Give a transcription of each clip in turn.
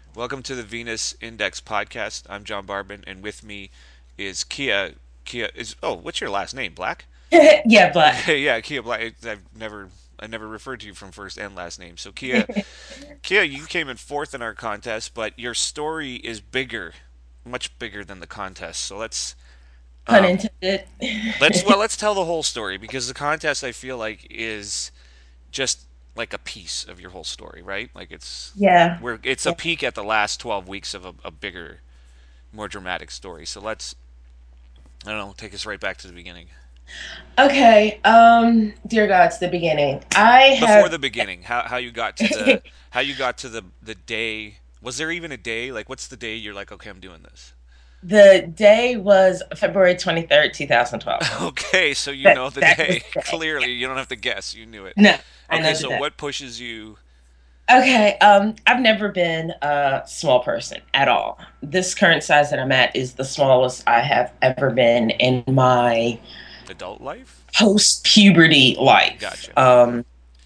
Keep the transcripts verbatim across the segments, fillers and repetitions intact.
Welcome to the Venus Index podcast. I'm John Barbin, and with me is Kia. Kia is oh, what's your last name? Black? Yeah, black. Okay, yeah, Kia Black. I've never I never referred to you from first and last name. So Kia, Kia, you came in fourth in our contest, but your story is bigger, much bigger than the contest. So let's Pun um intended. let's well let's tell the whole story because the contest I feel like is just like a piece of your whole story, right? Like it's Yeah. where it's a Yeah. peek at the last twelve weeks of a, a bigger, more dramatic story. So let's, I don't know, take us right back to the beginning. Okay. Um, dear God, it's the beginning. I Before have the beginning, how how you got to the how you got to the the day. Was there even a day? Like, what's the day you're like, okay, I'm doing this? the day was February twenty-third, twenty twelve. Okay, so you That know the that was day. the day. Clearly, you don't have to guess. You knew it. No, I Okay, know the so day. what pushes you? Okay. Um, I've never been a small person at all. This current size that I'm at is the smallest I have ever been in my Adult life? post-puberty life. Gotcha. Um,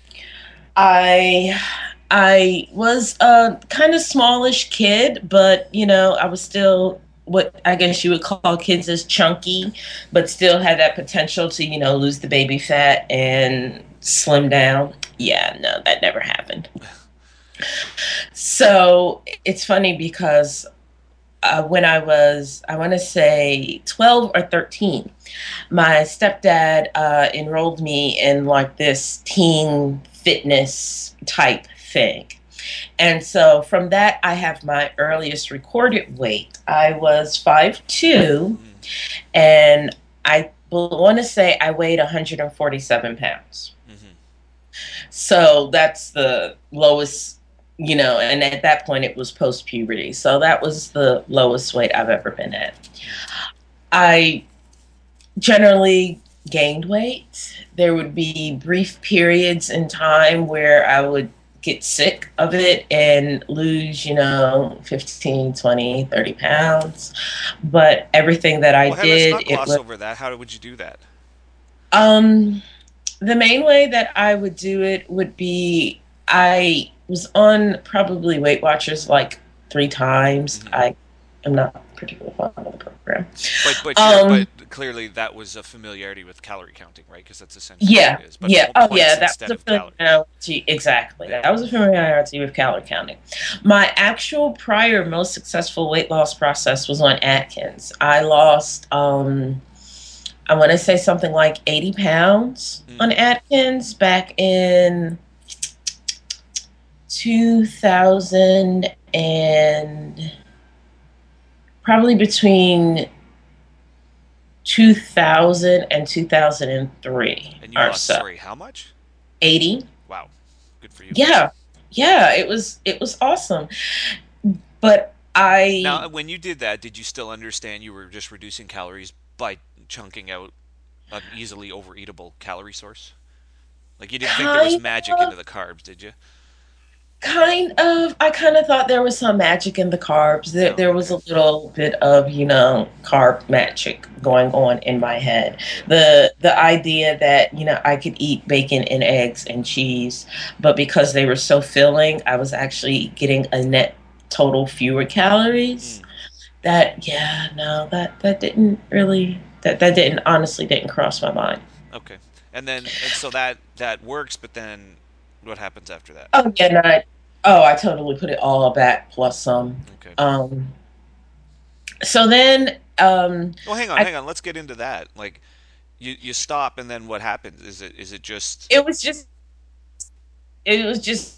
I I was a kind of smallish kid, but you know, I was still what I guess you would call kids as chunky, but still had that potential to, you know, lose the baby fat and slim down. Yeah, no, that never happened. So it's funny because uh, when I was, I want to say twelve or thirteen, my stepdad uh, enrolled me in like this teen fitness type thing. And so from that, I have my earliest recorded weight. I was five two, Mm, and I want to say I weighed one hundred forty-seven pounds. mm-hmm. So that's the lowest, you know, and at that point it was post puberty. So that was the lowest weight I've ever been at. Mm. I generally gained weight. There would be brief periods in time where I would get sick of it and lose, you know, fifteen, twenty, thirty pounds. But everything that I Well, hey, let's did, not it gloss was, over that. How would you do that? um, the main way that I would do it would be I was on probably Weight Watchers like three times. Mm-hmm. I am not particularly fond of the program. But but you're Um, but clearly that was a familiarity with calorie counting, right? Because that's essentially what it Yeah, is. But yeah. po- Oh, points yeah. That instead was of a calories. familiarity. Exactly. Yeah. That was a familiarity with calorie counting. My actual prior most successful weight loss process was on Atkins. I lost, um, I want to say something like eighty pounds Mm. on Atkins back in two thousand and probably between two thousand and two thousand three And you or lost, so. sorry, how much? eighty. Wow. Good for you. Yeah. Yeah, it was it was awesome. But I Now, when you did that, did you still understand you were just reducing calories by chunking out an easily overeatable calorie source? Like you didn't think there was kind magic of into the carbs, did you? kind of I kind of thought there was some magic in the carbs. There Oh, there was okay. a little bit of, you know, carb magic going on in my head. Yeah. The the idea that, you know, I could eat bacon and eggs and cheese, but because they were so filling, I was actually getting a net total fewer calories. Mm, That yeah, no, that that didn't really that that didn't honestly didn't cross my mind. okay. And then and so that that works, but then what happens after that? Oh yeah, not. Oh, I totally put it all back plus some. Okay. Um, so then, um, Well, hang on, I hang on. Let's get into that. Like you you stop and then what happens? Is it is it just it was just it was just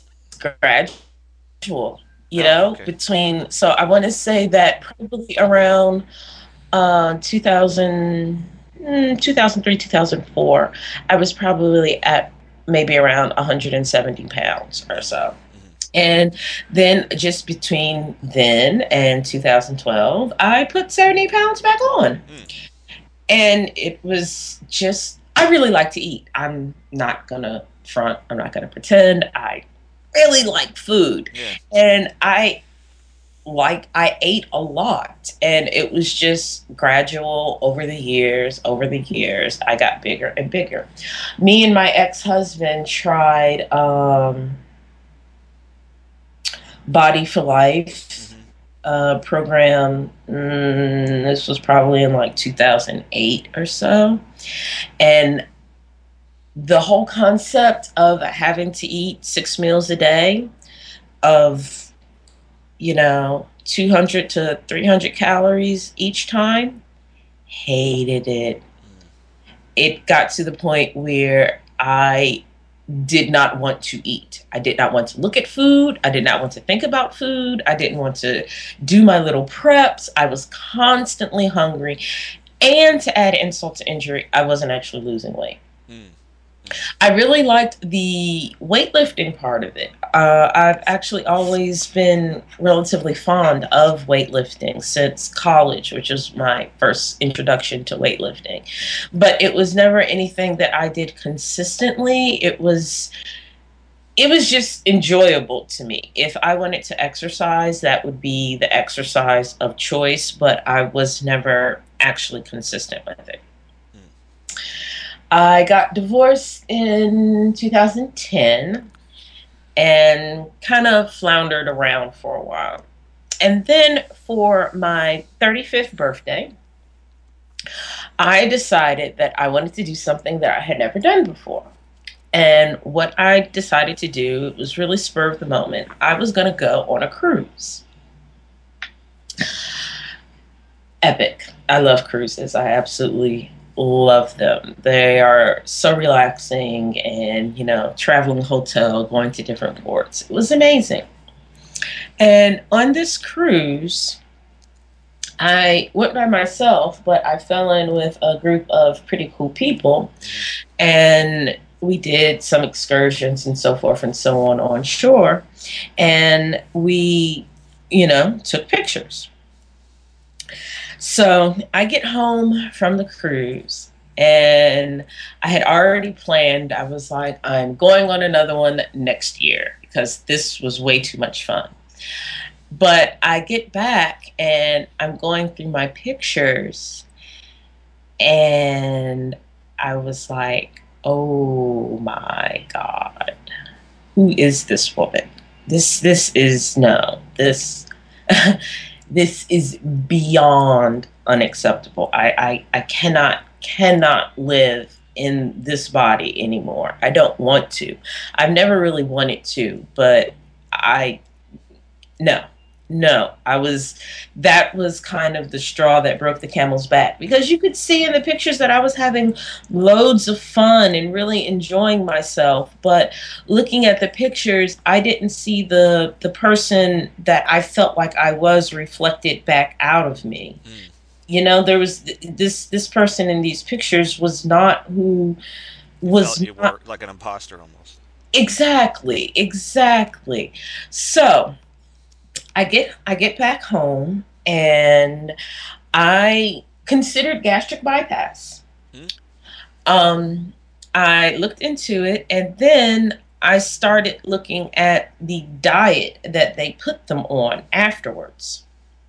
gradual, you Oh, know, okay. between. So I want to say that probably around uh two thousand, mm, two thousand three, two thousand four, I was probably at maybe around one hundred seventy pounds or Mhm. so. Mhm. And then just between then and two thousand twelve, I put seventy pounds back on. Mm. And it was just, I really like to eat. I'm not going to front, I'm not going to pretend. I really like food. Yeah. And I like, I ate a lot. And it was just gradual over the years, over the years. I got bigger and bigger. Me and my ex husband tried, um, Body for Life Hmm. uh, program. Mm, this was probably in like two thousand eight or so. And the whole concept of having to eat six meals a day of, you know, two hundred to three hundred calories each time, hated it. It got to the point where I did not want to eat. I did not want to look at food. I did not want to think about food. I didn't want to do my little preps. I was constantly hungry. And to add insult to injury, I wasn't actually losing weight. Mm. Mm. I really liked the weightlifting part of it. Uh, I've actually always been relatively fond of weightlifting since college, which was my first introduction to weightlifting. But it was never anything that I did consistently. It was it was just enjoyable to me. If I wanted to exercise, that would be the exercise of choice, but I was never actually consistent with it. Mm. I got divorced in two thousand ten and kind of floundered around for a while. And then for my thirty-fifth birthday, I decided that I wanted to do something that I had never done before. And what I decided to do was really spur of the moment. I was going to go on a cruise. Epic. I love cruises. I absolutely love them. They are so relaxing and, you know, traveling hotel, going to different ports. It was amazing. And on this cruise, I went by myself, but I fell in with a group of pretty cool people Hmm. and we did some excursions and so forth and so on on shore. And we, you know, took pictures. So I get home from the cruise and I had already planned, I was like, I'm going on another one next year because this was way too much fun. But I get back and I'm going through my pictures and I was like, oh my God, who is this woman? This this is no, this this is beyond unacceptable. I, I I cannot cannot live in this body anymore. I don't want to. I've never really wanted to, but I no, no. I was, that was kind of the straw that broke the camel's back because you could see in the pictures that I was having loads of fun and really enjoying myself. But looking at the pictures, I didn't see the the person that I felt like I was reflected back out of me. Mm. You know, there was this this person in these pictures was not who You felt was you not were like an imposter almost. exactly, exactly. So I get I get back home and I considered gastric bypass. Mm. Um, I looked into it and then I started looking at the diet that they put them on afterwards.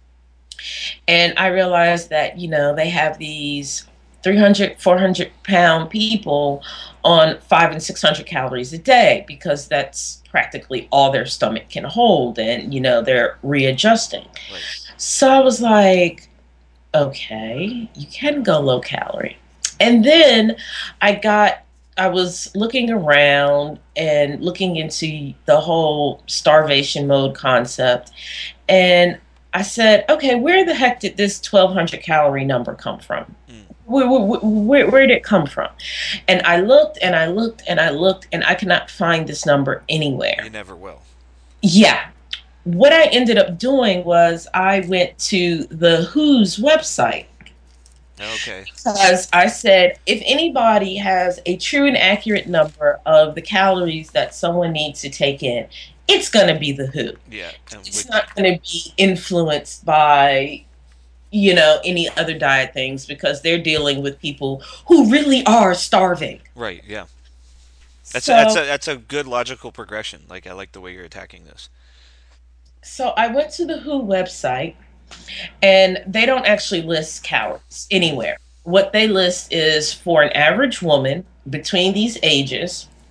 And I realized that, you know, they have these three hundred, four hundred pound people on five and six hundred calories a day because that's practically all their stomach can hold. And, you know, they're readjusting. Right. So I was like, okay, you can go low calorie. And then I got, I was looking around and looking into the whole starvation mode concept. And I said, okay, where the heck did this twelve hundred calorie number come from? Mm. Where, where, where, where did it come from? And I looked and I looked and I looked and I cannot find this number You anywhere. never will. Yeah, what I ended up doing was I went to the W H O's website Okay. because I said, if anybody has a true and accurate number of the calories that someone needs to take in, it's going to be the W H O. Yeah. And It's which. not going to be influenced by, you know, any other diet things because they're dealing with people who really are starving. Right. Yeah. That's a, that's So, a that's a good logical progression. Like I like the way you're attacking this. so I went to the W H O website and they don't actually list calories Mm. anywhere. What they list is for an average woman between these ages,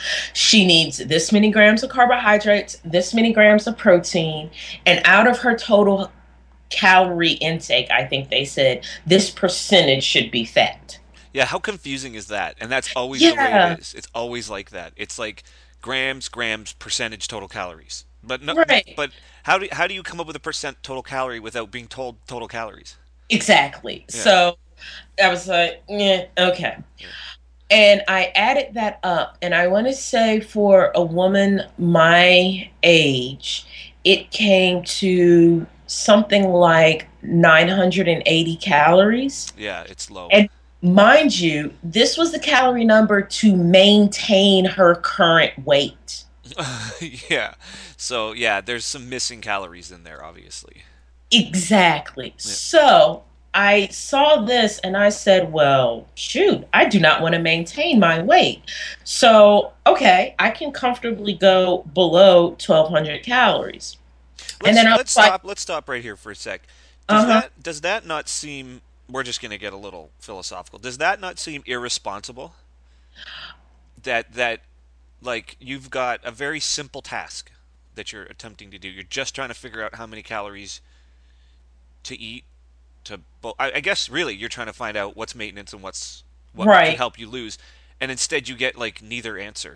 She needs this many grams of carbohydrates, this many grams of protein, and out of her total calorie intake, I think they said this percentage should be fat. Yeah, how confusing is that? And that's always the way it Yeah, is. It's always like that. It's like grams, grams, percentage total calories. But no, right. but how do how do you come up with a percent total calorie without being told total calories? Exactly. Yeah, So I was like, yeah, okay. yeah. And I added that up. And I want to say for a woman my age, it came to something like nine hundred eighty calories. Yeah, it's low. And mind you, this was the calorie number to maintain her current weight. Yeah. So yeah, there's some missing calories in there, obviously. Exactly. Yeah. So I saw this and I said, well, shoot, I do not want to maintain my weight. So, okay, I can comfortably go below twelve hundred calories. And Let's then I was let's like, stop. Let's stop right here for a sec. uh Does huh, that does that not seem? We're just going to get a little philosophical. Does that not seem irresponsible? That that like you've got a very simple task that you're attempting to do. You're just trying to figure out how many calories to eat to. Well, I, I guess really you're trying to find out what's maintenance and what's what can right. help you lose, and instead you get like neither answer.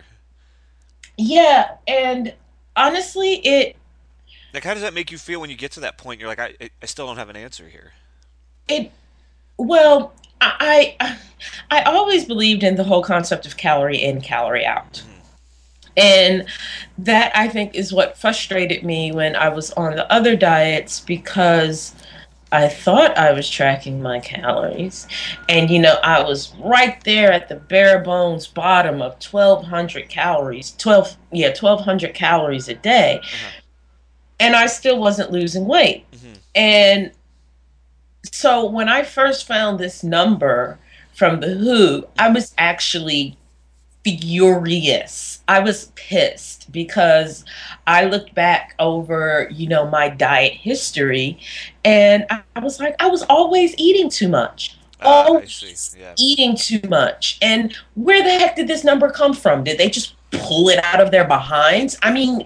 Yeah. And honestly, it, Like, how does that make you feel when you get to that point? You're like, I I still don't have an answer here. it, well, I, I, I always believed in the whole concept of calorie in, calorie out. Hmm. And that I think is what frustrated me when I was on the other diets because I thought I was tracking my calories. And, you know, I was right there at the bare bones bottom of twelve hundred calories, twelve, yeah, twelve hundred calories a day. Uh-huh. And I still wasn't losing weight. Hmm. And so when I first found this number from the W H O, I Hmm. was actually furious. I was pissed because I looked back over, you know, my diet history and I, I was like, I was always eating too much. Ah, I see. Always Yeah. eating too much. And where the heck did this number come from? Did they just pull it out of their behinds? I mean,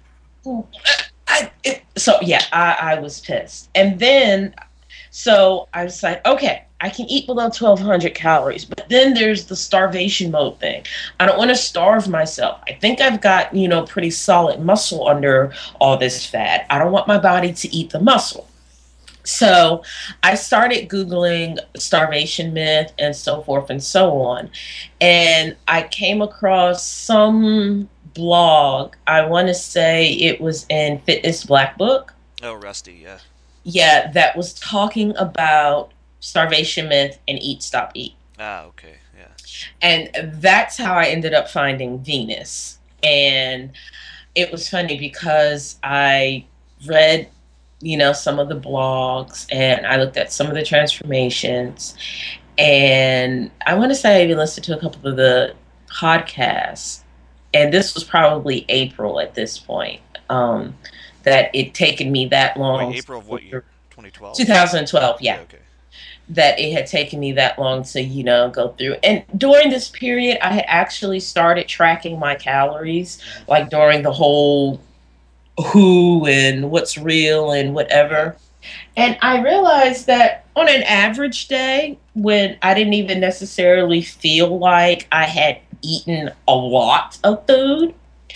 I, it, so yeah, I, I was pissed. And then so I was like, okay, I can eat below twelve hundred calories, but then there's the starvation mode thing. I don't want to starve myself. I think I've got, you know, pretty solid muscle under all this fat. I don't want my body to eat the muscle. So I started Googling starvation myth and so forth and so on. And I came across some blog. I want to say it was in Fitness Black Book, Oh, Rusty. Yeah. yeah, that was talking about starvation myth and eat stop eat. Ah, okay. Yeah. And that's how I ended up finding Venus. And it was funny because I read, you know, some of the blogs and I looked at some of the transformations. And I want to say I even listened to a couple of the podcasts. And this was probably April at this point. Um, that it taken me that Wait, long to April of go what year? through. twenty twelve? twenty twelve, Okay, yeah, okay. that it had taken me that long to, you know, go through. And during this period, I had actually started tracking my calories, Hmm. like during the whole who and what's real and Yeah. whatever. And I realized that on an average day, when I didn't even necessarily feel like I had eaten a lot of food,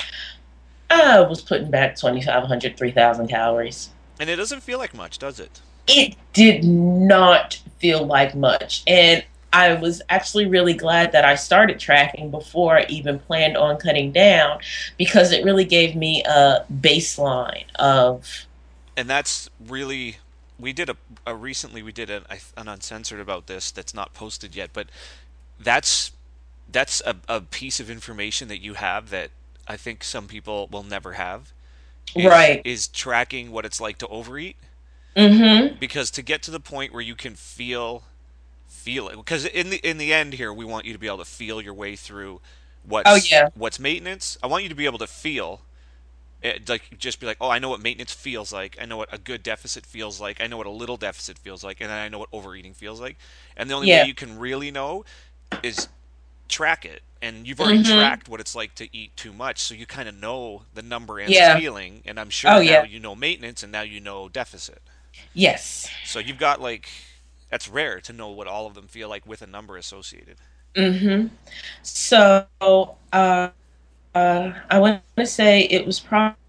I was putting back twenty-five hundred, three thousand calories. And it doesn't feel like much, does it? It did not feel like much. And I was actually really glad that I started tracking before I even planned on cutting down because it really gave me a baseline of, And that's really we did a, a recently we did an, an uncensored about this that's not posted yet, but that's that's a, a piece of information that you have that I think some people will never have is right. is tracking what it's like to overeat, Mm-hmm. because to get to the point where you can feel feel it, because in the in the end here we want you to be able to feel your way through Oh, what's yeah. what's maintenance. I want you to be able to feel it, like just be like, oh, I know what maintenance feels like. I know what a good deficit feels like. I know what a little deficit feels like, and then I know what overeating feels like. And the only way Yeah. you can really know is track it. And you've already Mm-hmm. tracked what it's like to eat too much, so you kind of know the number and Yeah. feeling. And I'm Oh sure now yeah. you know maintenance and now you know deficit. Yes. So you've got like that's rare to know what all of them feel like with a number associated. Mm-hmm. So uh, uh I want to say it was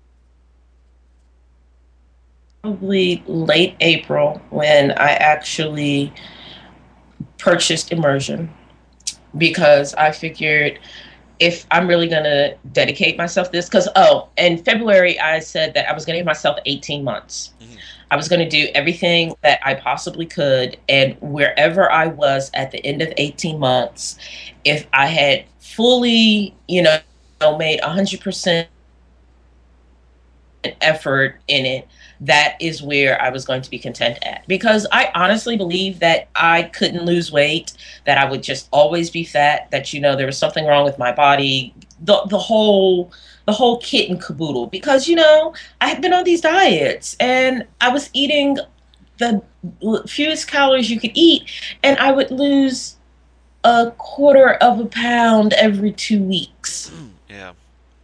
probably late April when I actually purchased immersion because I figured if I'm really going to dedicate myself to this, because, oh, in February, I said that I was going to give myself eighteen months. Hmm. I was going to do everything that I possibly could. And wherever I was at the end of eighteen months, if I had fully, you know, made one hundred percent effort in it, that is where I was going to be content at. Because I honestly believe that I couldn't lose weight, that I would just always be fat, that, you know, there was something wrong with my body, the the whole the whole kit and caboodle. Because, you know, I had been on these diets and I was eating the fewest calories you could eat, and I would lose a quarter of a pound every two weeks. Yeah.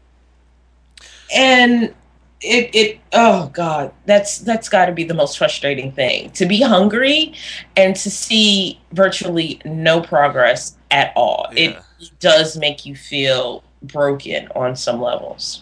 And it it oh god, that's that's got to be the most frustrating thing, to be hungry and to see virtually no progress at all. It Yeah. does make you feel broken on some levels.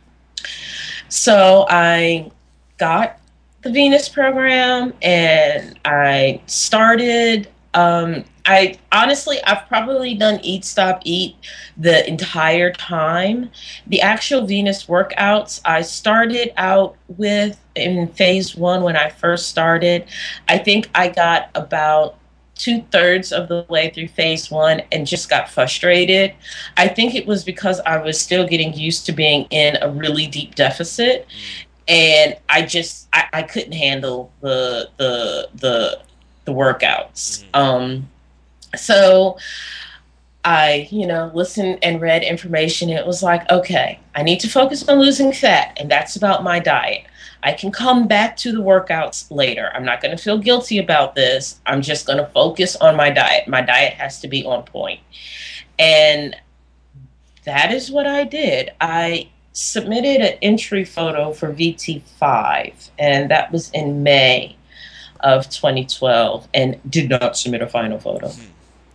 So I got the Venus program and I started. Um, I honestly, I've probably done Eat Stop Eat the entire time. The actual Venus workouts, I started out with in phase one when I first started. I think I got about two thirds of the way through phase one and just got frustrated. I think it was because I was still getting used to being in a really deep deficit, Mm. and I just I, I couldn't handle the the the the workouts. Hmm. Um, so I, you know, listened and read information. It was like, okay, I need to focus on losing fat, and that's about my diet. I can come back to the workouts later. I'm not going to feel guilty about this. I'm just going to focus on my diet. My diet has to be on point. And that is what I did. I submitted an entry photo for V T five, and that was in May of twenty twelve, and did not submit a final photo. Hmm.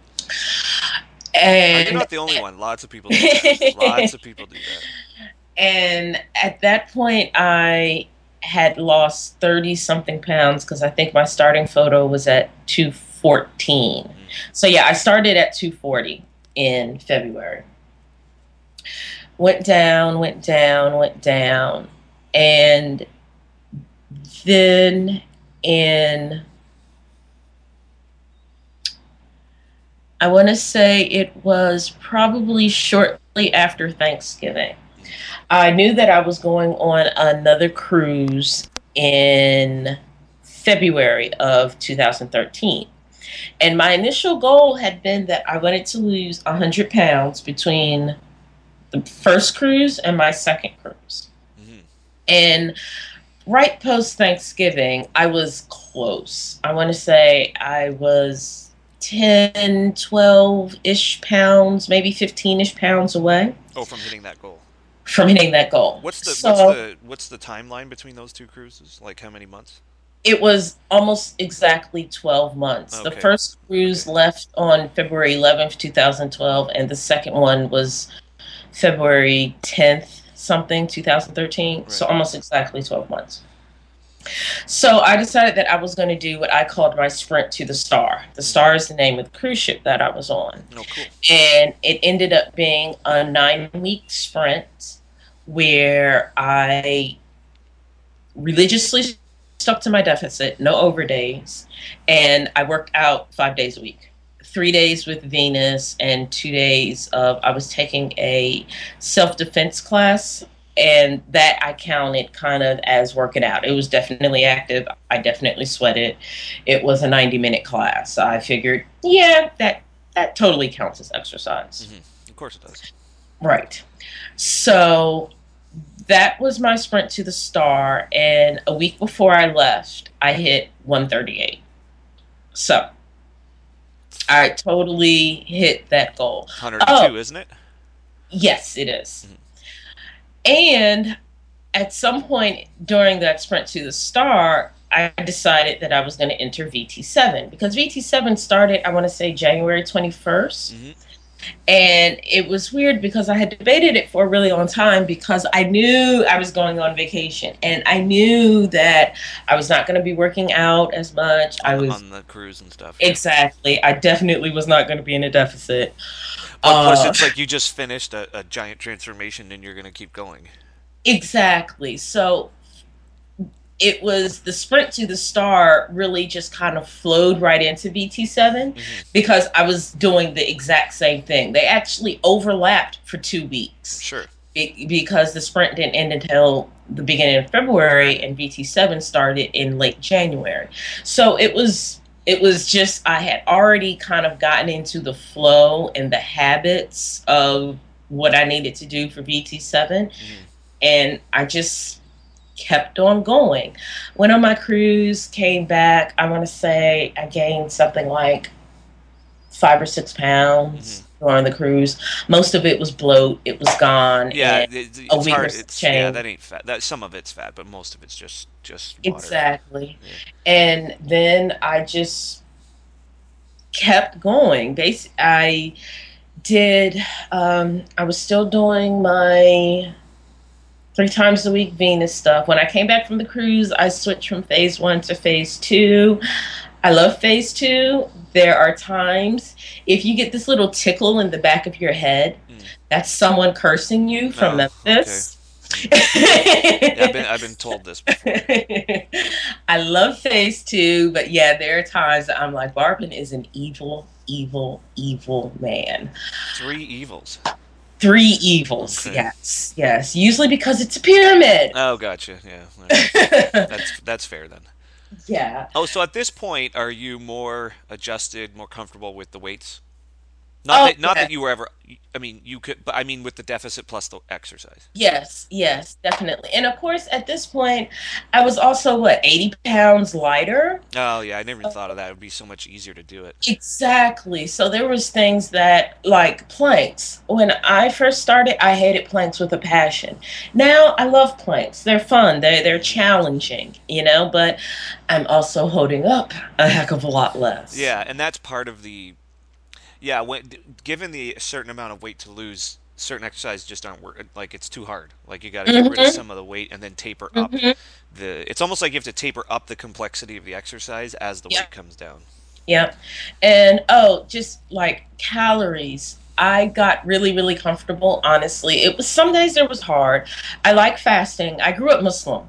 Uh, you're And not the only one. Lots of people do that. Lots of people do that. and at that point, I had lost thirty something pounds because I think my starting photo was at two fourteen. Mm. So, yeah, I started at two forty in February. Went down, went down, went down. And then in, I want to say it was probably shortly after Thanksgiving. Mm. I knew that I was going on another cruise in February of two thousand thirteen. And my initial goal had been that I wanted to lose one hundred pounds between the first cruise and my second cruise. Hmm. And right post Thanksgiving, I was close. I want to say I was ten, twelve ish pounds, maybe fifteen ish pounds away Oh, from hitting that goal. from hitting that goal. What's the what's So the what's the timeline between those two cruises? Like how many months? it was almost exactly twelve months. The Okay. first cruise Okay. left on February eleventh, twenty twelve, and the second one was February tenth, something, twenty thirteen. So Right. almost exactly twelve months. So I decided that I was going to do what I called my sprint to the Star. The Hmm. Star is the name of the cruise ship that I was on. Oh, cool. And it ended up being a nine week sprint where I religiously stuck to my deficit, no overdays, and I worked out five days a week. Three days with Venus and two days of I was taking a self defense class, and that I counted kind of as working out. It was definitely active. I definitely sweated. It was a ninety minute class. I figured, yeah, that that totally counts as exercise. Hmm. Of course it does. Right. So that was my sprint to the Star, and a week before I left, I hit one thirty-eight. So I totally hit that goal. one hundred Oh, two, isn't it? yes, it is. Mhm. And at some point during that sprint to the star, I decided that I was going to enter V T seven because V T seven started, I want to say, January twenty-first. Hmm. And it was weird because I had debated it for a really long time because I knew I was going on vacation and I knew that I was not going to be working out as much. I On the was on the cruise and stuff, yeah. exactly, I definitely was not going to be in a deficit. But plus, Uh, it's like you just finished a, a giant transformation, and you're gonna keep going. exactly. So it was the sprint to the star really just kind of flowed right into V T seven Hmm. because I was doing the exact same thing. They actually overlapped for two weeks Sure. be- because the sprint didn't end until the beginning of February and V T seven started in late January. So it was it was just I had already kind of gotten into the flow and the habits of what I needed to do for V T seven Hmm. and I just kept on going. Went on my cruise, came back. I want to say I gained something like five or six Hmm. pounds on the cruise. Most of it was bloat. It was gone Yeah, in it, a it's week or hard. some It's yeah, change. that ain't fat. That some of it's fat, but most of it's just just water. Exactly. Yeah. And then I just kept going. Bas- I did, um, I was still doing my three times a week Venus stuff. When I came back from the cruise, I switched from phase one to phase two. I love phase two. There are times if you get this little tickle in the back of your head, Mm. that's someone cursing you from Oh, okay. Memphis. Mm. Yeah, I've been I I've been told this before. love phase two, but yeah, there are times that I'm like, Barbin is an evil, evil, evil man. Three evils. Three evils, Okay. yes, yes. Usually because it's a pyramid. Oh, gotcha. Yeah. All right. That's that's fair then. Yeah. Oh, so at this point, are you more adjusted, more comfortable with the weights? Not Oh, that not yeah. that you were ever. I mean, you could, but I mean with the deficit plus the exercise. Yes, yes, definitely. And of course, at this point, I was also, what, eighty pounds lighter? Oh yeah, I never even thought of that. It would be so much easier to do it. Exactly. So there was things that like planks. When I first started, I hated planks with a passion. Now I love planks. They're fun. They they're Hmm. challenging, you know, but I'm also holding up a heck of a lot less. Yeah, and that's part of the yeah. When given the certain amount of weight to lose, certain exercises just aren't work. Like it's too hard. Like you got to get rid of Mhm. some of the weight and then taper up Mhm. the. It's almost like you have to taper up the complexity of the exercise as the Yeah. weight comes down. Yeah. And oh, just like calories. I got really, really comfortable, honestly. It was some days it was hard. I like fasting. I grew up Muslim.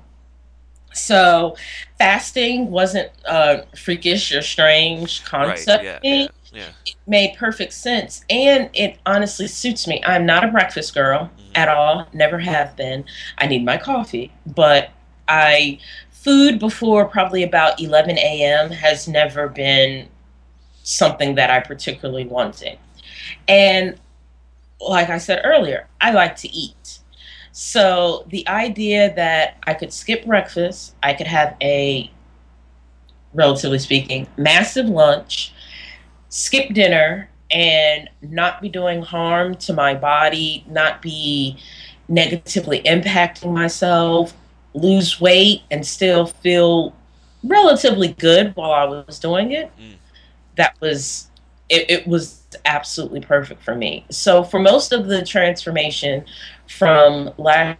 So fasting wasn't a freakish or strange Right. concept Yeah. to Yeah. me. Yeah. It made perfect sense. And it honestly suits me. I'm not a breakfast girl Hmm. at all. Never have been. I need my coffee. But I food before probably about eleven a m has never been something that I particularly wanted. And like I said earlier, I like to eat. So the idea that I could skip breakfast, I could have a, relatively speaking, massive lunch, skip dinner, and not be doing harm to my body, not be negatively impacting myself, lose weight, and still feel relatively good while I was doing it, Mm. that was it, it was absolutely perfect for me. So for most of the transformation from last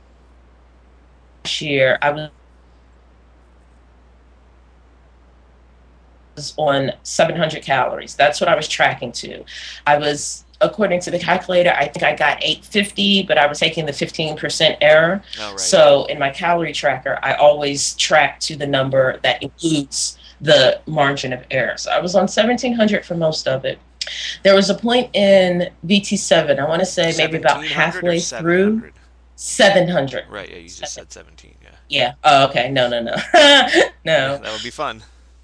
year, I was on seven hundred calories. That's what I was tracking to. I was, according to the calculator, I think I got eight fifty, but I was taking the fifteen percent error. Oh right. So in my calorie tracker, I always track to the number that includes the margin of error. So I was on seventeen hundred for most of it. There was a point in V T seven, I want to say maybe about Seventeen hundred or halfway seven through, hundred? seven hundred. Right. Yeah. You just said seventeen. Yeah. Yeah. Oh, okay. No, no, no. Yeah. No. That would be fun.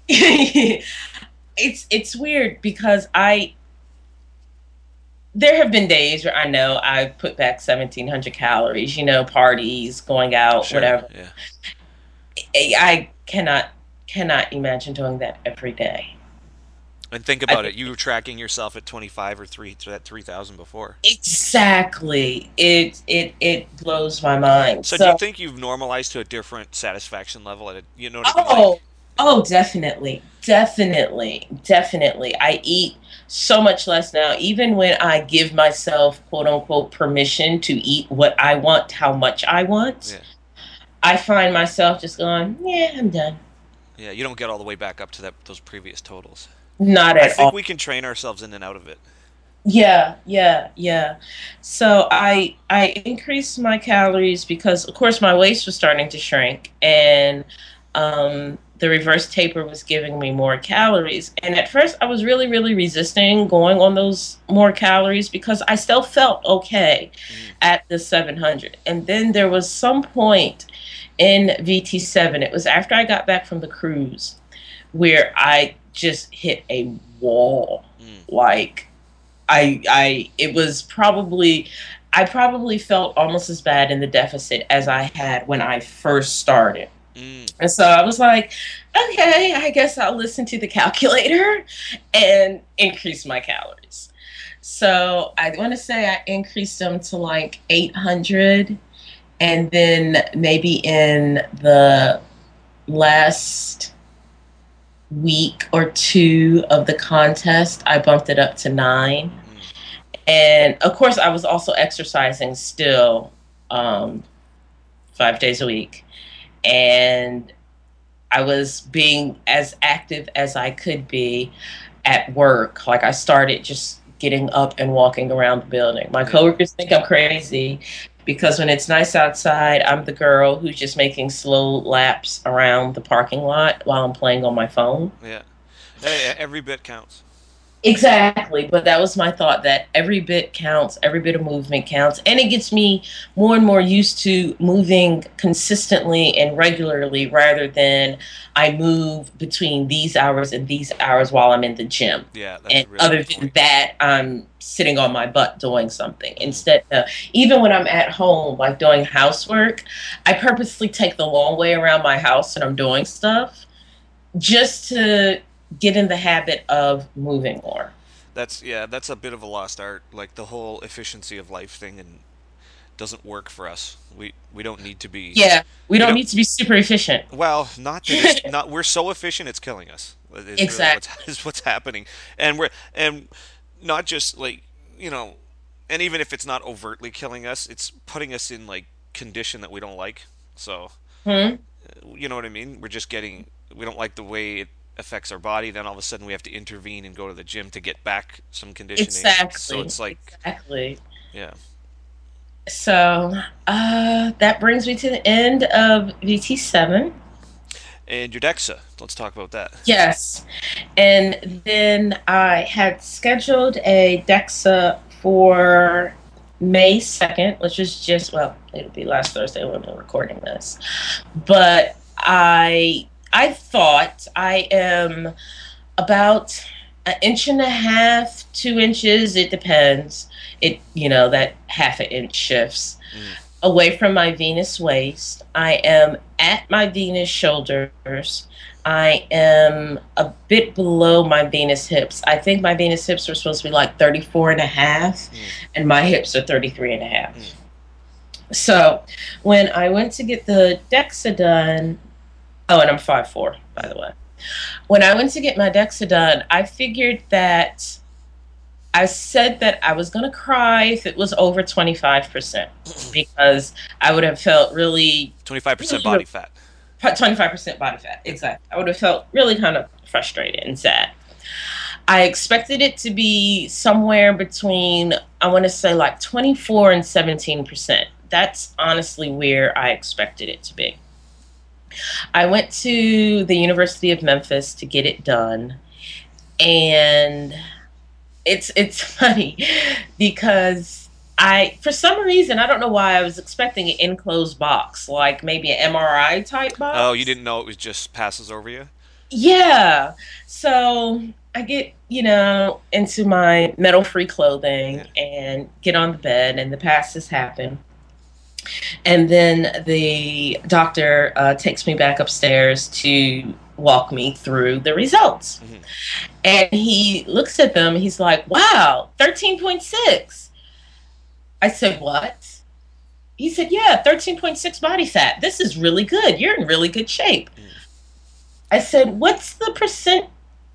it's it's weird because I there have been days where I know I put back seventeen hundred calories, you know, parties, going out, Sure. whatever. Yeah. I cannot cannot imagine doing that every day. And think I about it. think You were tracking yourself at twenty-five or three at three thousand before. exactly. It it it blows my mind. So do you So, think you've normalized to a different satisfaction level at it? You know what I mean? Like, oh, oh, definitely, definitely, definitely. I eat so much less now. Even when I give myself quote unquote permission to eat what I want, how much I want, yeah. I find myself just going, yeah, I'm done. Yeah, you don't get all the way back up to that those previous totals. Not I at think all. we can train ourselves in and out of it. Yeah, yeah, yeah. So I I increased my calories because of course my waist was starting to shrink and um the reverse taper was giving me more calories. And at first I was really, really resisting going on those more calories because I still felt okay Mm, at the seven hundred. And then there was some point in V T seven, it was after I got back from the cruise, where I just hit a wall. mm, Like I I it was probably I probably felt almost as bad in the deficit as I had when I first started. mm. And so I was like, okay, I guess I'll listen to the calculator and increase my calories. So I want to say I increased them to like eight hundred. And then maybe in the last week or two of the contest, I bumped it up to nine. Mm. And of course, I was also exercising still um, five days a week. And I was being as active as I could be at work. Like I started just getting up and walking around the building. My Yeah, coworkers think I'm crazy because when it's nice outside, I'm the girl who's just making slow laps around the parking lot while I'm playing on my phone. yeah. Hey, every bit counts. Exactly, but that was my thought that every bit counts, every bit of movement counts, and it gets me more and more used to moving consistently and regularly rather than I move between these hours and these hours while I'm in the gym. Yeah, that's And a really other good than point. that, I'm sitting on my butt doing something. Mm. Instead, uh, even when I'm at home, like doing housework, I purposely take the long way around my house and I'm doing stuff just to get in the habit of moving more. That's yeah, that's a bit of a lost art. Like the whole efficiency of life thing, and doesn't work for us. We we don't need to be. Yeah, we We don't don't. need to be super efficient. Well, not that it's not. We're so efficient, it's killing us. Is really what's Exactly. is what's happening, and we're and not just like you know, and even if it's not overtly killing us, it's putting us in like condition that we don't like. So Hmm. you know what I mean? We're just getting. We don't like the way it affects our body. Then all of a sudden we have to intervene and go to the gym to get back some conditioning. So Exactly. it's like, Exactly. yeah. So uh, that brings me to the end of V T seven. And your DEXA. Let's talk about that. Yes. And then I had scheduled a DEXA for May second, which is just, well, it'll be last Thursday when we're recording this. But I I thought I am about an inch and a half, two inches, it depends. It, you know, that half an inch shifts Mm, away from my Venus waist. I am at my Venus shoulders. I am a bit below my Venus hips. I think my Venus hips are supposed to be like thirty-four and a half, mm, and my hips are thirty-three and a mm. half. So when I went to get the DEXA done, oh, and I'm five foot four, by Mm. the way. When I went to get my DEXA done, I figured that I said that I was going to cry if it was over twenty-five percent because I would have felt really, twenty-five percent really, really body fat. twenty-five percent body fat. Yeah. Exactly. I would have felt really kind of frustrated and sad. I expected it to be somewhere between, I want to say like twenty-four and seventeen percent. That's honestly where I expected it to be. I went to the University of Memphis to get it done, and it's it's funny because I, for some reason, I don't know why I was expecting an enclosed box, like maybe an M R I type Oh, you box. didn't know it was just passes over you? Yeah. So I get, you know, into my metal free Yeah. clothing and get on the bed, and the passes happen. And then the doctor uh, takes me back upstairs to walk me through the results. Hmm. And he looks at them, he's like, wow, thirteen point six. I said, what? He said, yeah, thirteen point six body fat. This is really good. You're in really good shape. I said, what's the percent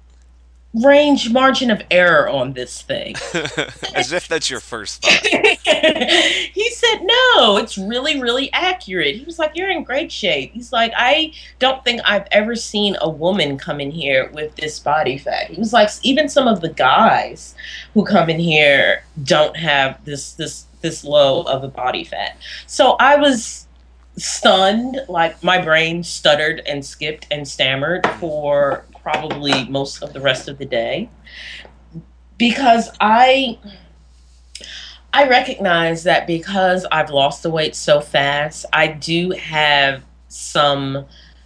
range margin of error on this thing? As if that's your first thought. He said, no, it's really, really accurate. He was like, you're in great shape. He's like, I don't think I've ever seen a woman come in here with this body fat. He was like, even some of the guys who come in here don't have this, this, this low of a body fat. So I was stunned, like my brain stuttered and skipped and stammered for probably most of the rest of the day because I I recognize that because I've lost the weight so fast, I do have some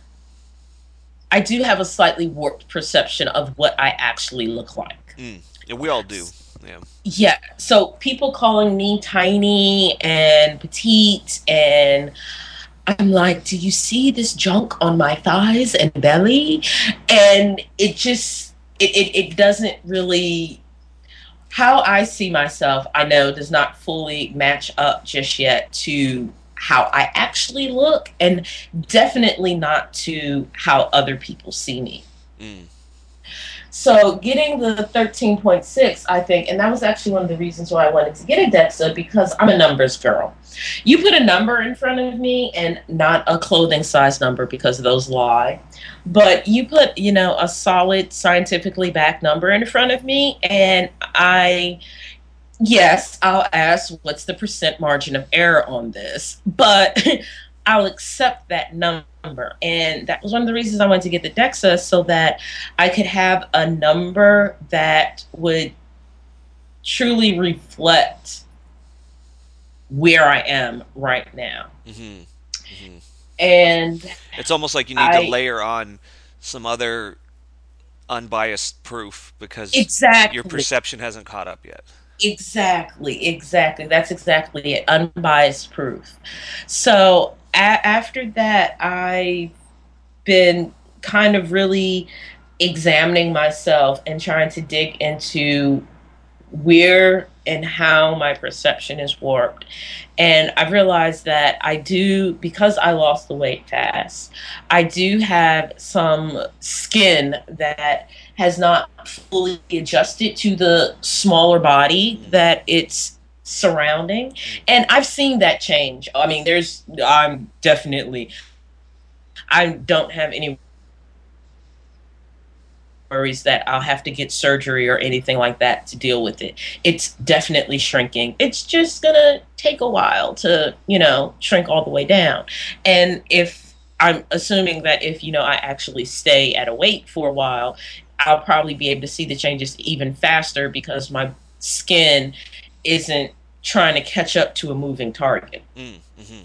I do have a slightly warped perception of what I actually look like. Mm. Yeah, we all do. Yeah. Yeah. So people calling me tiny and petite, and I'm like, do you see this junk on my thighs and belly? And it just it, it, it doesn't really how I see myself, I know does not fully match up just yet to how I actually look, and definitely not to how other people see me. Mm. So getting the thirteen point six, I think, and that was actually one of the reasons why I wanted to get a DEXA, because I'm a numbers girl. You put a number in front of me, and not a clothing size number because those lie, but you put, you know, a solid scientifically backed number in front of me, and I, yes, I'll ask, what's the percent margin of error on this? But I'll accept that number. And that was one of the reasons I wanted to get the DEXA, so that I could have a number that would truly reflect where I am right now. Hmm. Hmm. And It's almost like you need to I, layer on some other unbiased proof because your exactly, perception hasn't caught up yet. exactly, exactly. That's exactly it. Unbiased proof. So a- after that, I've been kind of really examining myself and trying to dig into where and how my perception is warped. And I've realized that I do, because I lost the weight fast, I do have some skin that has not fully adjusted to the smaller body Mm. that it's surrounding. And I've seen that change. I mean, there's, I'm definitely, I don't have any worries that I'll have to get surgery or anything like that to deal with it. It's definitely shrinking. It's just gonna take a while to, you know, shrink all the way down. And if I'm assuming that if, you know, I actually stay at a weight for a while, I'll probably be able to see the changes even faster because my skin isn't trying to catch up to a moving target. Mm. Hmm.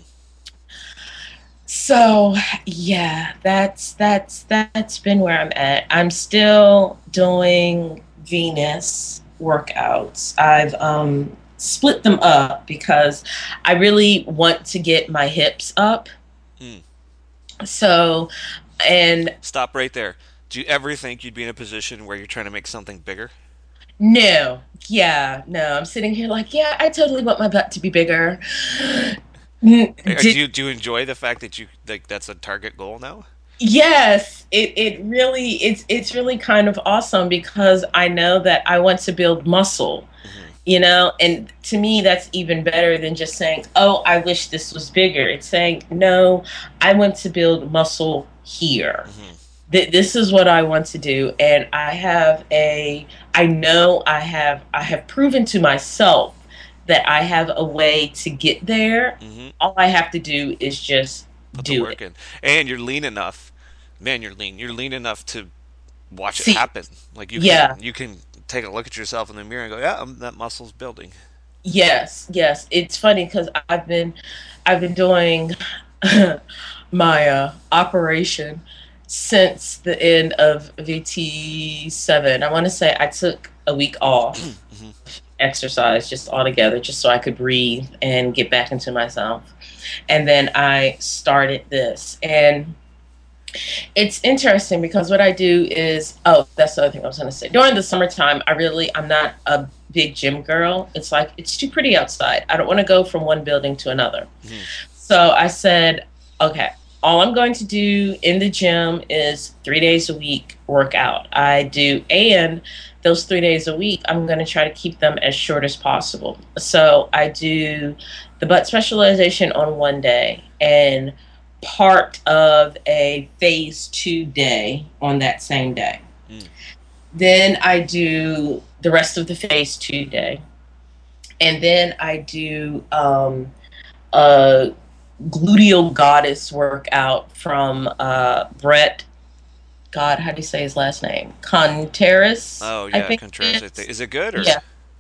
So yeah, that's that's that's been where I'm at. I'm still doing Venus workouts. I've um split them up because I really want to get my hips up. Mm. So, and Stop right there. Do you ever think you'd be in a position where you're trying to make something bigger? no, yeah, no, I'm sitting here like, yeah, I totally want my butt to be bigger. Or do Did you do you enjoy the fact that you like that's a target goal now? Yes, it, it really it's it's really kind of awesome because I know that I want to build muscle, Hmm. you know, and to me that's even better than just saying, "Oh, I wish this was bigger." It's saying, "No, I want to build muscle here. Hmm. Th- this is what I want to do." And I have a I know I have I have proven to myself that I have a way to get there. Hmm. All I have to do is just Put the do it. work in, and you're lean enough. Man, you're lean. You're lean enough to watch it See, happen. Like you can yeah. you can take a look at yourself in the mirror and go, yeah, um, that muscle's building. Yes, yes. It's funny because I've been I've been doing my uh, operation since the end of V T seven. I want to say I took a week off Hmm. exercise just altogether, just so I could breathe and get back into myself. And then I started this. And It's interesting because what I do is, oh, that's the other thing I was going to say. During the summertime, I really, I'm not a big gym girl. It's like, it's too pretty outside. I don't want to go from one building to another. Hmm. So I said, okay, all I'm going to do in the gym is three days a week workout. I do, and those three days a week, I'm going to try to keep them as short as possible. So I do the butt specialization on one day and part of a phase two day on that same day. Hmm. Then I do the rest of the phase two day. And then I do um, a gluteal goddess workout from uh, Brett. God, how do you say his last name? Contreras, Oh I yeah, think Contreras. it I think is. is it good or? Yeah,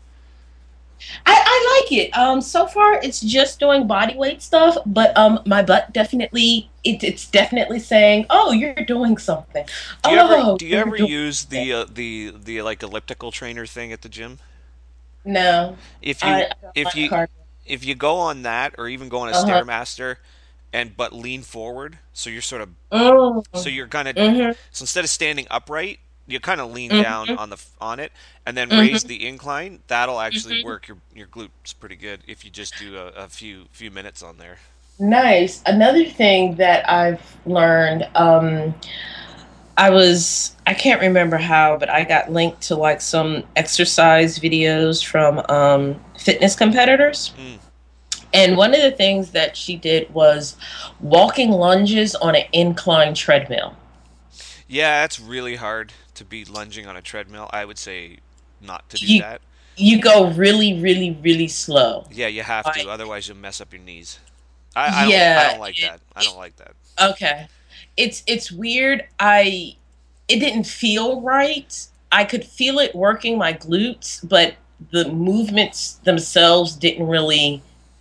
I, I like it. Um, so far it's just doing body weight stuff, but um, my butt definitely it, it's definitely saying, "Oh, you're doing something. Do you ever Oh, do you you're ever doing use it." the uh, the the like elliptical trainer thing at the gym? No, If I, you I don't if like you cardio. if you go on that or even go on a Uh stairmaster and but lean forward, so you're sort of huh. so Mm, you're kind of mm-hmm. so instead of standing upright, you kind of lean down Mm-hmm. on the on it and then raise Mm-hmm. the incline. That'll actually Mm-hmm. work your your glutes pretty good if you just do a, a few few minutes on there. Nice. Another thing that I've learned, um, I was, I can't remember how, but I got linked to like some exercise videos from um, fitness competitors. Mm. And one of the things that she did was walking lunges on an incline treadmill. Yeah, it's really hard to be lunging on a treadmill. I would say not to do You that. you go really, really, really slow. Yeah, you have to, Like, otherwise you'll mess up your knees. I, I don't I yeah, don't like it, that. I it, don't like that. okay. It's it's weird. I it didn't feel right. I could feel it working my glutes, but the movements themselves didn't really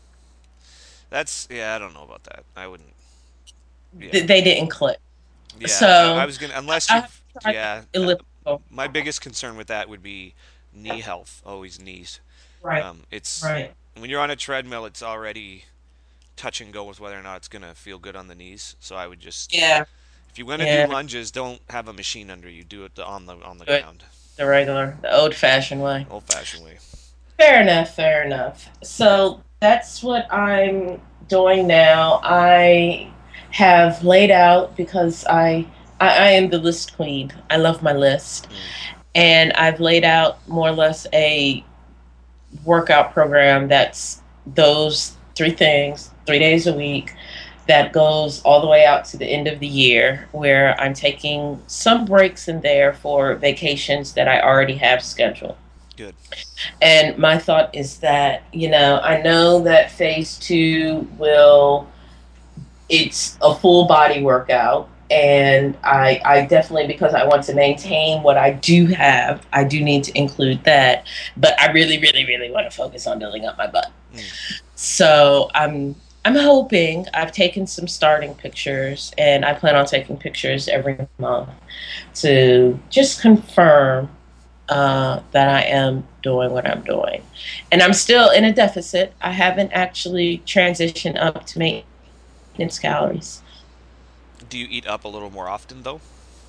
That's yeah, I don't know about that. I wouldn't. Yeah, they didn't click. yeah. I, I So was gonna I, unless I have you've to try the yeah. uh, elliptical. My biggest concern with that would be knee health. Always knees. Right, Um, it's right. when you're on a treadmill, it's already touch and go with whether or not it's gonna feel good on the knees. So I would just Yeah, if you're gonna do yeah. lunges, don't have a machine under you. Do it on the on the Do it ground, the regular, the old-fashioned way. old fashioned way. Fair enough, fair enough. So that's what I'm doing now. I have laid out because I, I I am the list queen. I love my list. Mm, And I've laid out more or less a workout program that's those three things, three days a week, that goes all the way out to the end of the year, where I'm taking some breaks in there for vacations that I already have scheduled. good. And my thought is that, you know, I know that phase two will, it's a full body workout. And I, I definitely, because I want to maintain what I do have, I do need to include that. But I really, really, really want to focus on building up my butt. Mm, So I'm, I'm hoping I've taken some starting pictures, and I plan on taking pictures every month to just confirm uh, that I am doing what I'm doing. And I'm still in a deficit. I haven't actually transitioned up to maintenance calories. do you eat up a little more often though?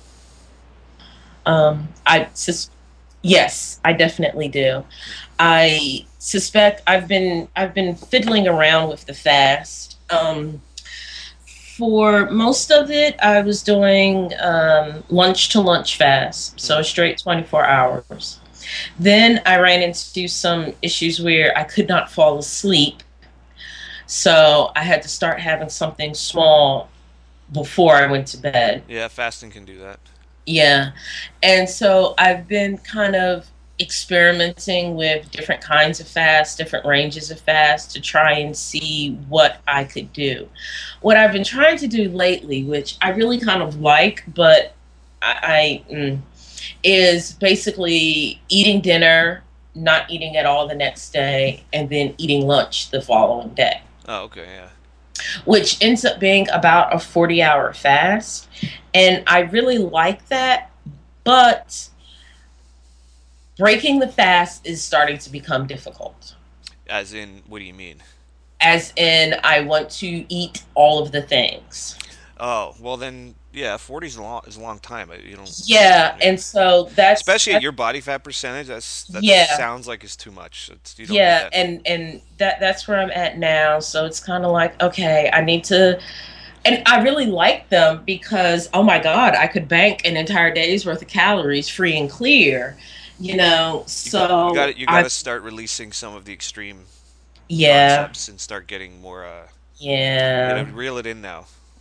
Um, I sus- yes, I definitely do. Mm, I suspect I've been I've been fiddling around with the fast. Um, for most of it, I was doing um, lunch to lunch fast, so mm. straight twenty-four hours. Then I ran into some issues where I could not fall asleep. So I had to start having something small before I went to bed. Yeah, fasting can do that. Yeah. And so I've been kind of experimenting with different kinds of fast, different ranges of fast to try and see what I could do. What I've been trying to do lately, which I really kind of like, but I, I mm, is basically eating dinner, not eating at all the next day, and then eating lunch the following day, Oh, okay, yeah. which ends up being about a forty hour fast. And I really like that, but breaking the fast is starting to become difficult. As in, what do you mean? As in, I want to eat all of the things. Oh, well then yeah, forty is a long is a long time. I- You don't, Yeah, yeah. and so that's Especially at that's your body fat percentage, that's that yeah. sounds like it's too much. It's, you don't need Yeah, that. and and that that's where I'm at now. So it's kind of like, okay, I need to, and I really like them because, oh my God, I could bank an entire day's worth of calories free and clear, you know. You got you got So to you got I, to start releasing some of the extreme yeah, concepts and start getting more. Uh, you got yeah, to reel it in now.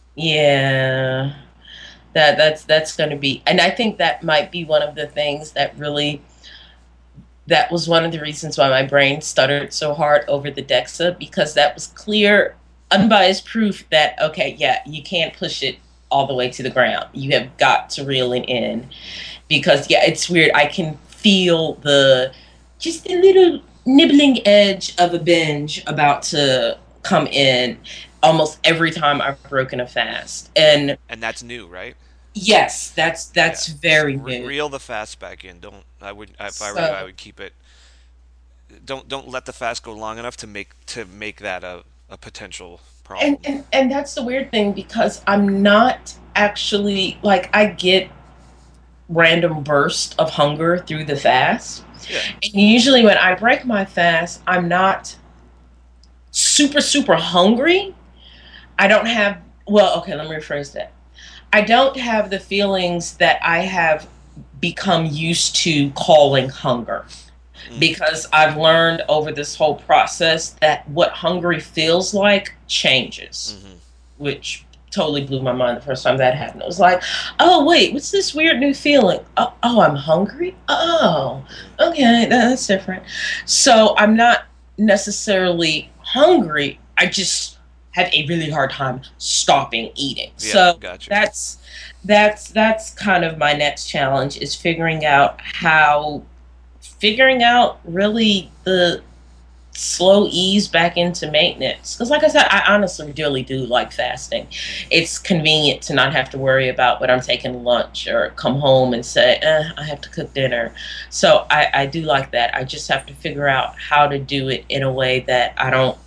yeah. That that's that's going to be, and I think that might be one of the things that really, that was one of the reasons why my brain stuttered so hard over the DEXA, because that was clear, unbiased proof that, okay, yeah, you can't push it all the way to the ground. You have got to reel it in because, yeah, it's weird. I can feel the just a little nibbling edge of a binge about to come in almost every time I've broken a fast. Yeah, And and that's new, right? yes, that's Yeah. that's So very re- new. reel the fast back in. Don't. I would if I were you, I So would keep it. Don't don't let the fast go long enough to make to make that a a potential and, problem. and and that's the weird thing because I'm not actually like, I get random bursts of hunger through the fast. Yeah. And usually when I break my fast, I'm not super super hungry. I don't have, well, okay, let me rephrase that. I don't have the feelings that I have become used to calling hunger, Mm. because I've learned over this whole process that what hungry feels like changes, Hmm. which totally blew my mind the first time that happened. It was like, oh wait, what's this weird new feeling? Oh, oh I'm hungry. Oh, Yeah. okay, that's different. So I'm not necessarily hungry. I just have a really hard time stopping eating. Yeah. So Gotcha. that's that's that's kind of my next challenge, is figuring out how figuring out really the slow ease back into maintenance. Because, like I said, I honestly really do like fasting. Hmm. It's convenient to not have to worry about what I'm taking lunch or come home and say, eh, I have to cook dinner. So I, I do like that. I just have to figure out how to do it in a way that I don't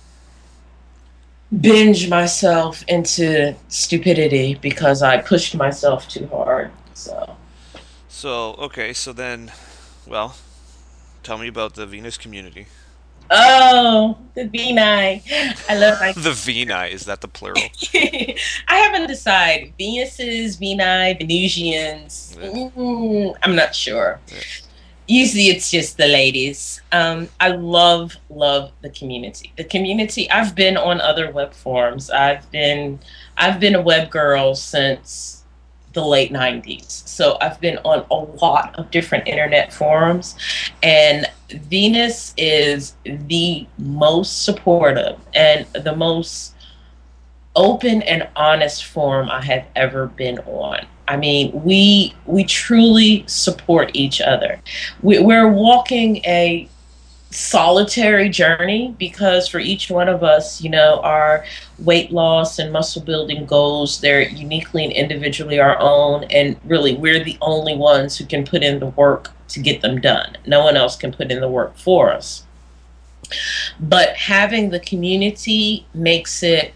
binge myself into stupidity because I pushed myself too hard. So. So okay. So then, well, tell me about the Venus community. Oh, the V nine. I love my The Veni, is that the plural? I haven't decided. Venuses, Veni, Venusians. Yeah. Mm, I'm not sure. Yeah. Usually it's just the ladies. Um, I love, love the community. The community, I've been on other web forums. I've been I've been a web girl since the late nineties. So I've been on a lot of different internet forums, and Venus is the most supportive and the most open and honest forum I have ever been on. I mean, we we truly support each other. We, we're walking a solitary journey because for each one of us, you know, our weight loss and muscle building goals, they're uniquely and individually our own. And really, we're the only ones who can put in the work to get them done. No one else can put in the work for us. But having the community makes it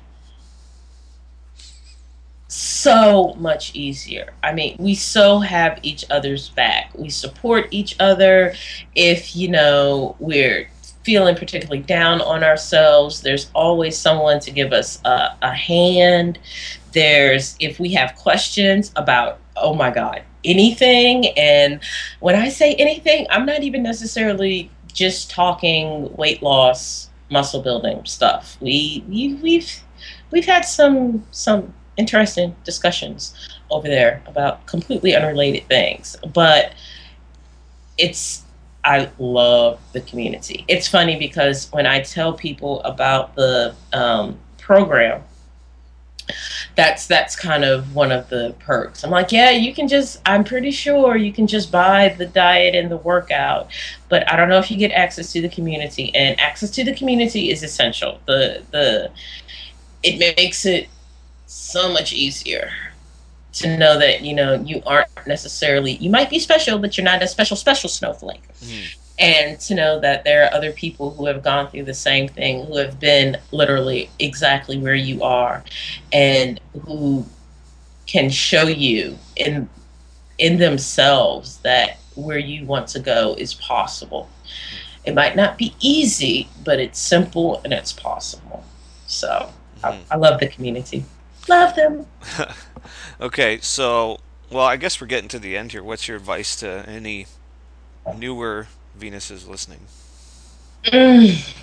so much easier. I mean, we so have each other's back. We support each other. If, you know, we're feeling particularly down on ourselves, there's always someone to give us a, a hand. There's, if we have questions about, oh my God, anything. And when I say anything, I'm not even necessarily just talking weight loss, muscle building stuff. We, we we've we've had some some interesting discussions over there about completely unrelated things. But it's, I love the community. It's funny because when I tell people about the um, program, that's that's kind of one of the perks. I'm like, yeah, you can just, I'm pretty sure you can just buy the diet and the workout, but I don't know if you get access to the community. And access to the community is essential. The the it makes it so much easier to know that, you know, you aren't necessarily, you might be special, but you're not a special special snowflake. Hmm. And to know that there are other people who have gone through the same thing, who have been literally exactly where you are, and who can show you in in themselves that where you want to go is possible. It might not be easy, but it's simple and it's possible. So I, Mm-hmm. I love the community. Love them. Okay, so well, I guess we're getting to the end here. What's your advice to any newer Venuses listening? Mm.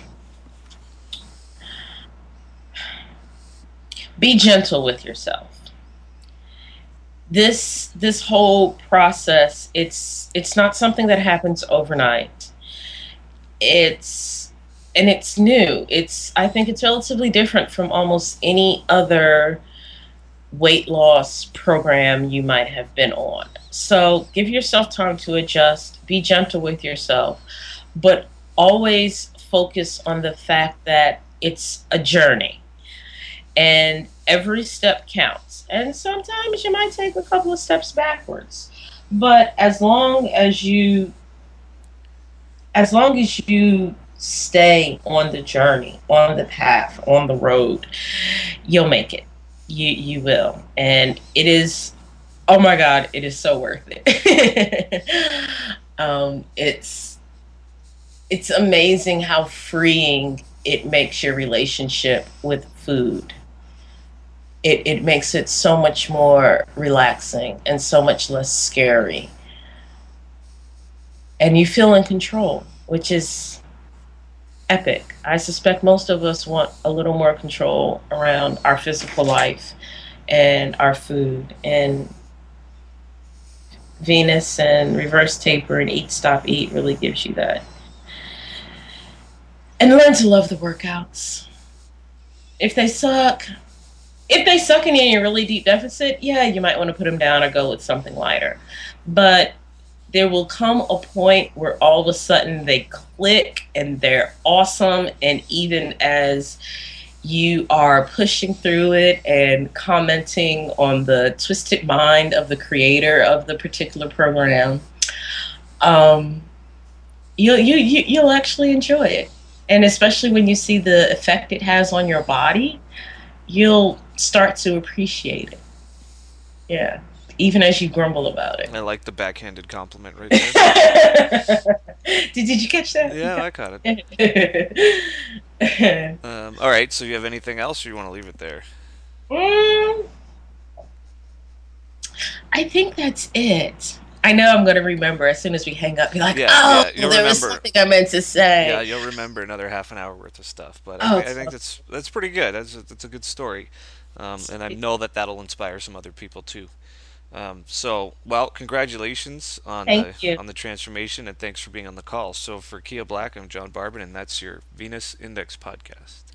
Be gentle with yourself. This this whole process, it's it's not something that happens overnight. It's and it's new. It's I think it's relatively different from almost any other weight loss program you might have been on. So give yourself time to adjust, be gentle with yourself, but always focus on the fact that it's a journey and every step counts. And sometimes you might take a couple of steps backwards. But as long as you as long as you stay on the journey, on the path, on the road, you'll make it. You you will. And it is oh my god, it is so worth it. um it's it's amazing how freeing it makes your relationship with food. It it makes it so much more relaxing and so much less scary. And you feel in control, which is epic. I suspect most of us want a little more control around our physical life and our food. And Venus and reverse taper and eat, stop, eat really gives you that. And learn to love the workouts. If they suck, if they suck and you're in a really deep deficit, yeah, you might want to put them down or go with something lighter. But there will come a point where all of a sudden they click and they're awesome. And even as you are pushing through it and commenting on the twisted mind of the creator of the particular program, um, you'll you, you you'll actually enjoy it. And especially when you see the effect it has on your body, you'll start to appreciate it. Yeah, even as you grumble about I like the backhanded compliment right there. it. did, did you catch that? You Yeah, caught I caught it. it? Um, all right, so you have anything else, or you want to leave it there? mm, I think that's it. I know I'm going to remember as soon as we hang up. Be like, Yeah, oh, yeah, you'll there was remember. something I meant to Yeah, say. you'll remember another half an hour worth of stuff. But I, Oh, th- I think totally. that's that's pretty good. That's a, that's a good story, um, and I know that that'll inspire some other people too. Um, so, well, congratulations on Thank the you. on the transformation, and thanks for being on the call. So, for Kia Black, I'm John Barbin, and that's your Venus Index podcast.